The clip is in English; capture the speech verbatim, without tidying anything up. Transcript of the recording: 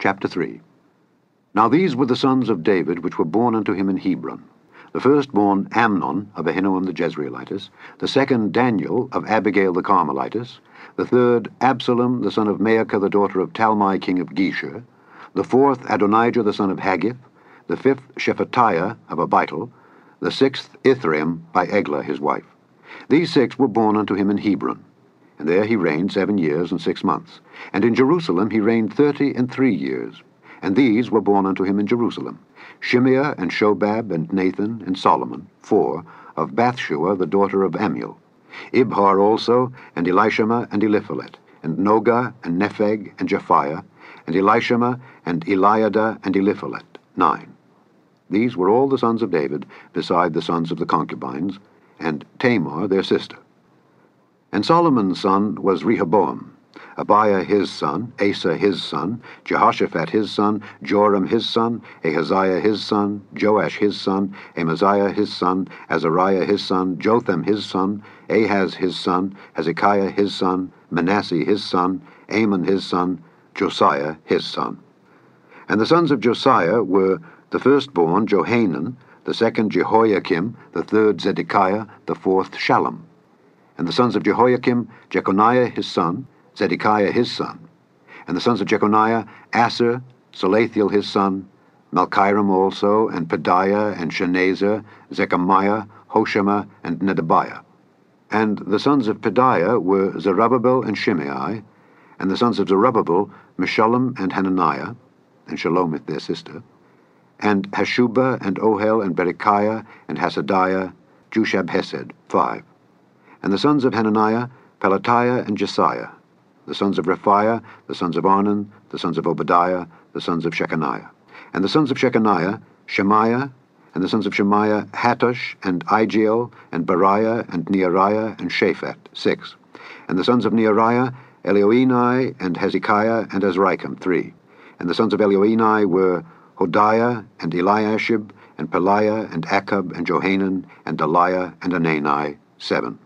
Chapter three. Now these were the sons of David which were born unto him in Hebron. The firstborn Amnon of Ahinoam the Jezreelitess, the second Daniel of Abigail the Carmelitess, the third Absalom the son of Maacah the daughter of Talmai king of Geshur, the fourth Adonijah the son of Haggith, the fifth Shephatiah of Abital, the sixth Ithream by Eglah his wife. These six were born unto him in Hebron. And there he reigned seven years and six months. And in Jerusalem he reigned thirty and three years. And these were born unto him in Jerusalem, Shimeah and Shobab and Nathan and Solomon, four, of Bathshua the daughter of Ammiel, Ibhar also, and Elishama and Eliphalet, and Nogah and Nepheg and Japhiah, and Elishama and Eliada and Eliphalet, nine. These were all the sons of David, beside the sons of the concubines, and Tamar their sister. And Solomon's son was Rehoboam, Abiah his son, Asa his son, Jehoshaphat his son, Joram his son, Ahaziah his son, Joash his son, Amaziah his son, Azariah his son, Jotham his son, Ahaz his son, Hezekiah his son, Manasseh his son, Amon his son, Josiah his son. And the sons of Josiah were the firstborn Johanan, the second Jehoiakim, the third Zedekiah, the fourth Shallum. And the sons of Jehoiakim, Jeconiah his son, Zedekiah his son. And the sons of Jeconiah, Asser, Salathiel his son, Malchiram also, and Pedaiah, and Shenazar, Zechariah, Hoshama, and Nedabiah. And the sons of Pedaiah were Zerubbabel and Shimei, and the sons of Zerubbabel, Meshullam and Hananiah, and Shalomith their sister, and Hashubah and Ohel and Berechiah and Hasadiah, Jushab-hesed, five. And the sons of Hananiah, Pelatiah and Jesiah, the sons of Rephaiah, the sons of Arnan, the sons of Obadiah, the sons of Shechaniah. And the sons of Shechaniah, Shemaiah, and the sons of Shemaiah, Hattush, and Igiel, and Bariah, and Neariah, and Shaphat, six. And the sons of Neariah, Elioenai, and Hezekiah, and Azrikam, three. And the sons of Elioenai were Hodiah, and Eliashib, and Peliah, and Achab, and Johanan, and Daliah, and Anani, seven.